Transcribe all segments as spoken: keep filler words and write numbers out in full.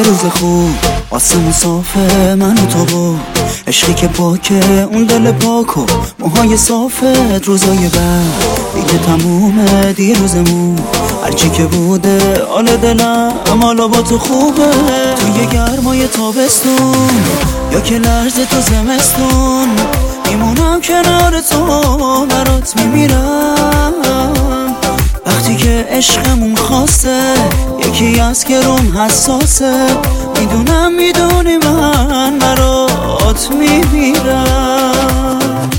روز خوب آسمون صافه، من و تو و عشقی که پاکه، اون دل پاک و موهای صافت. روزای بعد دیگه تمومه، دیروزمون هرچی که بوده حال دلم حالا با تو خوبه. توی گرمای تابستون یا که لرز تو زمستون، میمونم کنار تو برات میمیرم. وقتی که عشقمون خواسته یکی از که روم حساسه، میدونم میدونی من برات میمیرم.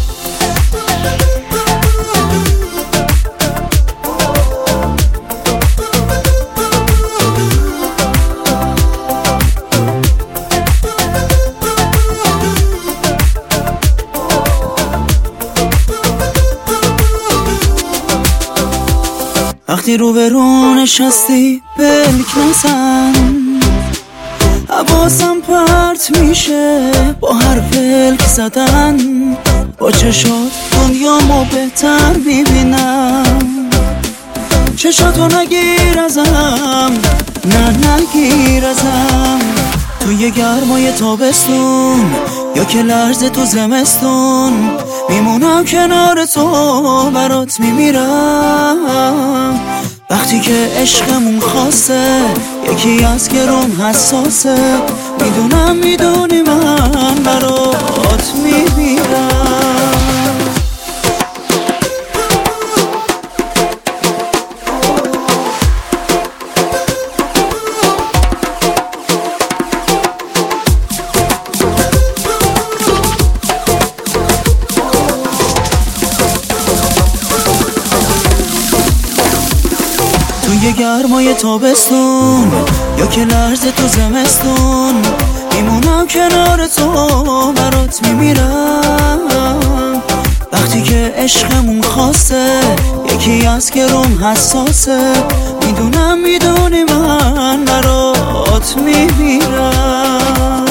وقتی رو به رو نشستی بلک نزن، حواسم پرت میشه با هر پلک زدن. با چشات دنیامو بهتر میبینم، چشاتو نگیر ازم، نه نگیر ازم. توی گرمای تابستون یا که لرز تو زمستون، میمونم کنار تو برات میمیرم. وقتی که عشقمون خواسته یکی از که روم حساسه، میدونم میدونی من برات میمیرم. توی گرمای تابستون یا که لرز تو زمستون، میمونم کنار تو برات میمیرم. وقتی که عشقمون خواسته یکی از که روم حساسه، میدونم میدونی من برات میمیرم.